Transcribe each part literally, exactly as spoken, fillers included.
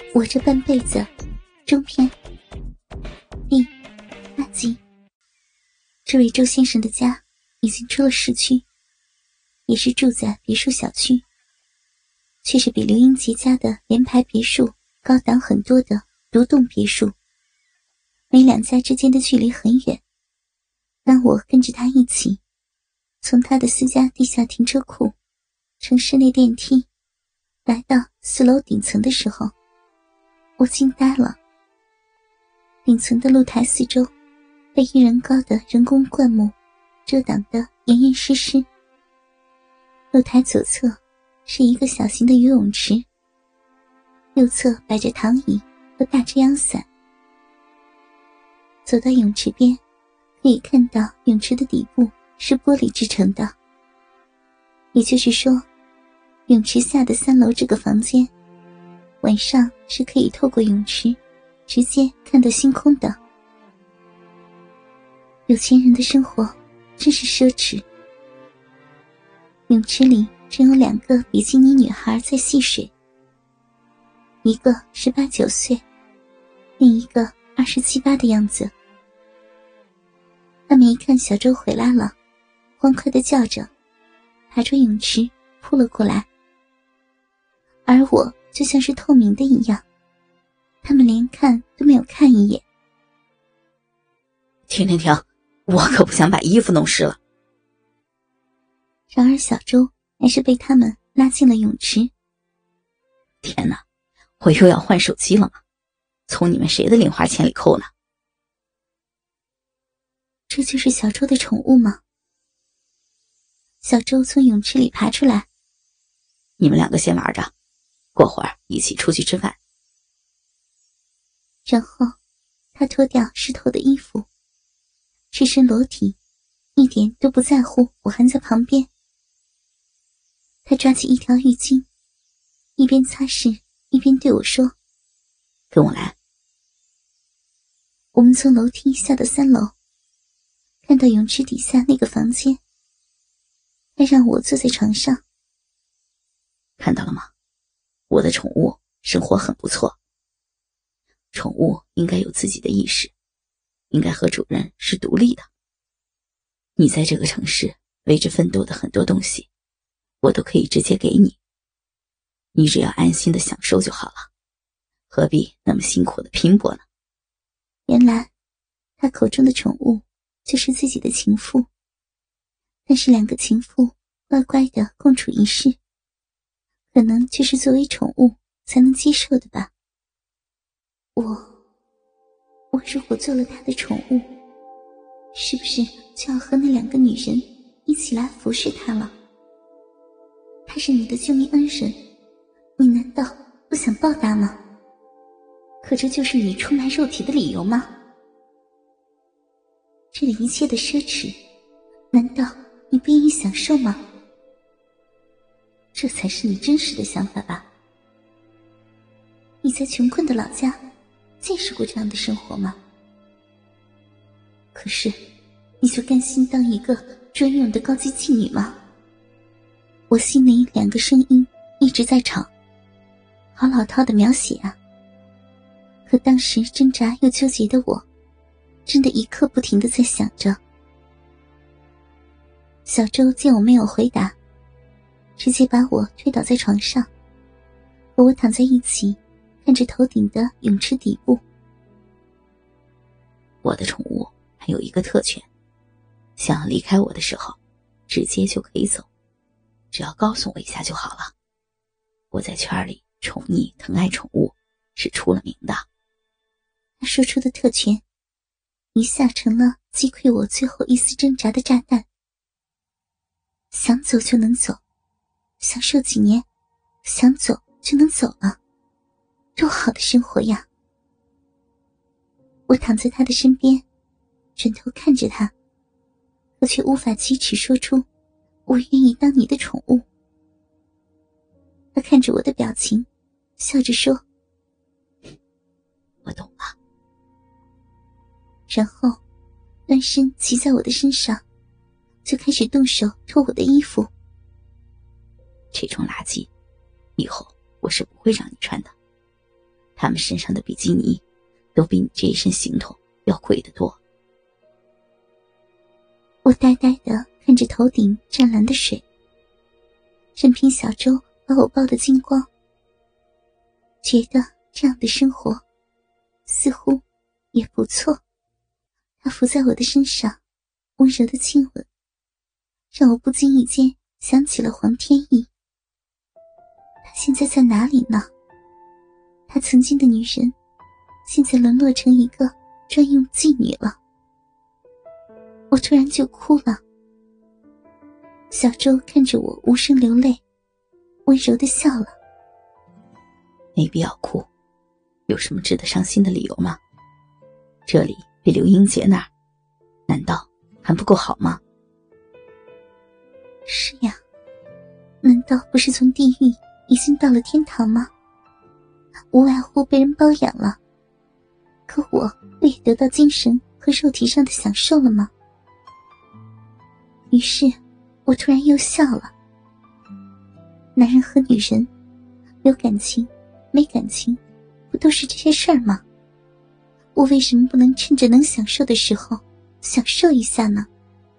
我这半辈子中篇第八集。这位周先生的家已经出了市区，也是住在别墅小区，却是比刘英杰家的联排别墅高档很多的独栋别墅。没两家之间的距离很远，当我跟着他一起从他的私家地下停车库乘室内电梯来到四楼顶层的时候，我惊呆了。顶层的露台四周被一人高的人工灌木遮挡得严严实实。露台左侧是一个小型的游泳池，右侧摆着躺椅和大遮阳伞。走到泳池边，可以看到泳池的底部是玻璃制成的，也就是说，泳池下的三楼这个房间晚上是可以透过泳池直接看到星空的。有钱人的生活真是奢侈。泳池里正有两个比基尼女孩在戏水，一个十八九岁，另一个二十七八的样子。他们一看小周回来了，欢快地叫着，爬出泳池扑了过来。而我就像是透明的一样，他们连看都没有看一眼。 停停停，我可不想把衣服弄湿了。 然而小周还是被他们拉进了泳池。 天哪，我又要换手机了吗？从你们谁的零花钱里扣呢？ 这就是小周的宠物吗？小周从泳池里爬出来。 你们两个先玩着，过会儿一起出去吃饭。 然后他脱掉湿透的衣服，赤身裸体，一点都不在乎我还在旁边。他抓起一条浴巾，一边擦拭一边对我说， 跟我来。 我们从楼梯下到三楼，看到泳池底下那个房间。他让我坐在床上。 看到了吗？我的宠物生活很不错。宠物应该有自己的意识，应该和主人是独立的。你在这个城市为之奋斗的很多东西，我都可以直接给你，你只要安心的享受就好了，何必那么辛苦的拼搏呢？ 原来他口中的宠物就是自己的情妇，但是两个情妇乖乖的共处一室，可能就是作为宠物才能接受的吧。我我如果做了他的宠物，是不是就要和那两个女人一起来服侍他了？他是你的救命恩人，你难道不想报答吗？可这就是你出卖肉体的理由吗？这里一切的奢侈，难道你不愿意享受吗？这才是你真实的想法吧？你在穷困的老家见识过这样的生活吗？可是你就甘心当一个专用的高级妓女吗？我心里两个声音一直在吵，好老套的描写啊！可当时挣扎又纠结的我，真的一刻不停地在想着。小周见我没有回答，直接把我推倒在床上，和我躺在一起，看着头顶的泳池底部。 我的宠物还有一个特权，想要离开我的时候，直接就可以走，只要告诉我一下就好了。我在圈里宠溺疼爱宠物是出了名的。 他说出的特权一下成了击溃我最后一丝挣扎的炸弹。想走就能走，享受几年，想走就能走了，多好的生活呀！我躺在他的身边，转头看着他，可却无法启齿说出我愿意当你的宠物。他看着我的表情，笑着说， 我懂了。 然后端身骑在我的身上，就开始动手脱我的衣服。 这种垃圾以后我是不会让你穿的， 他们身上的比基尼都比你这一身行头要贵得多。 我呆呆地看着头顶湛蓝的水，任凭小周把我抱得精光，觉得这样的生活似乎也不错。他伏在我的身上，温柔的亲吻，让我不经意间想起了黄天意。他现在在哪里呢？他曾经的女人，现在沦落成一个专用妓女了。我突然就哭了。小周看着我无声流泪，温柔地笑了。 没必要哭，有什么值得伤心的理由吗？这里比刘英杰那儿，难道还不够好吗？ 是呀，难道不是从地狱已经到了天堂吗？无外乎被人包养了，可我不也得到精神和肉体上的享受了吗？于是我突然又笑了。男人和女人，有感情没感情，不都是这些事儿吗？我为什么不能趁着能享受的时候享受一下呢？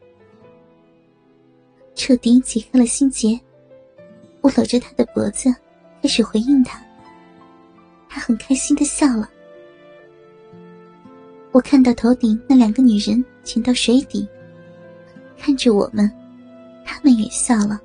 彻底解开了心结，我搂着他的脖子开始回应他。他很开心地笑了。我看到头顶那两个女人潜到水底，看着我们，他们也笑了。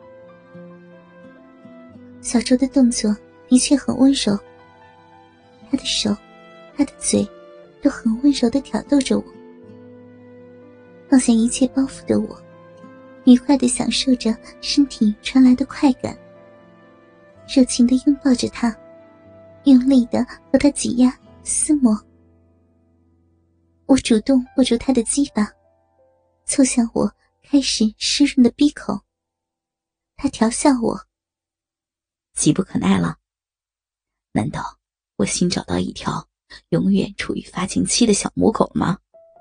小周的动作的确很温柔，他的手，他的嘴都很温柔地挑逗着我。放下一切包袱的我，愉快地享受着身体传来的快感，热情地拥抱着他，用力地和他挤压撕磨。我主动握住他的鸡巴，凑向我开始湿润的闭口。他调笑我， 急不可耐了？难道我新找到一条永远处于发情期的小母狗吗？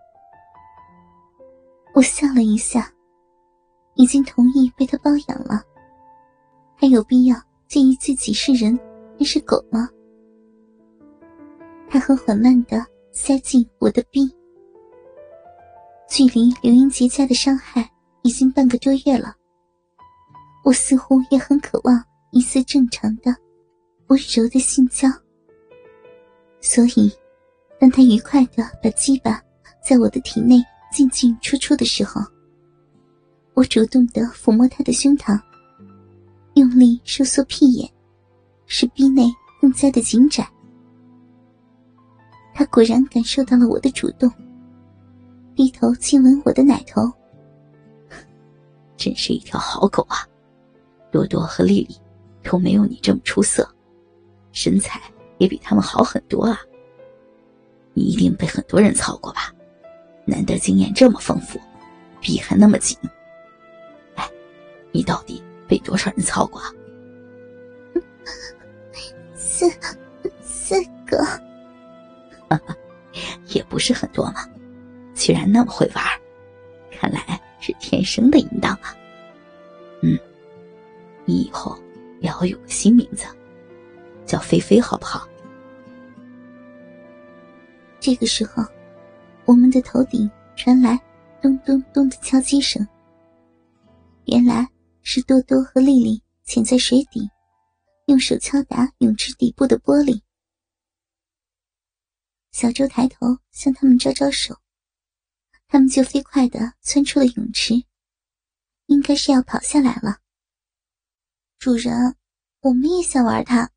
我笑了一下，已经同意被他包养了，还有必要介意自己是人还是狗吗？他很缓慢地塞进我的逼。距离刘英杰家的伤害已经半个多月了，我似乎也很渴望一丝正常的温柔的性交。所以当他愉快地把鸡巴在我的体内进进出出的时候，我主动地抚摸他的胸膛，用力收缩屁眼，使逼内更加的紧窄。他果然感受到了我的主动，低头亲吻我的奶头。 真是一条好狗啊，多多和丽丽都没有你这么出色，身材也比他们好很多啊。你一定被很多人操过吧，难得经验这么丰富，逼还那么紧。哎，你到底被多少人操过啊？ 四四个。 哈哈，也不是很多嘛，居然那么会玩，看来是天生的淫荡啊。嗯，你以后也要有个新名字，叫菲菲好不好？ 这个时候，我们的头顶传来咚咚咚的敲击声。原来是多多和丽丽潜在水底，用手敲打泳池底部的玻璃。小周抬头向他们招招手，他们就飞快地窜出了泳池，应该是要跑下来了。主人，我们也想玩它。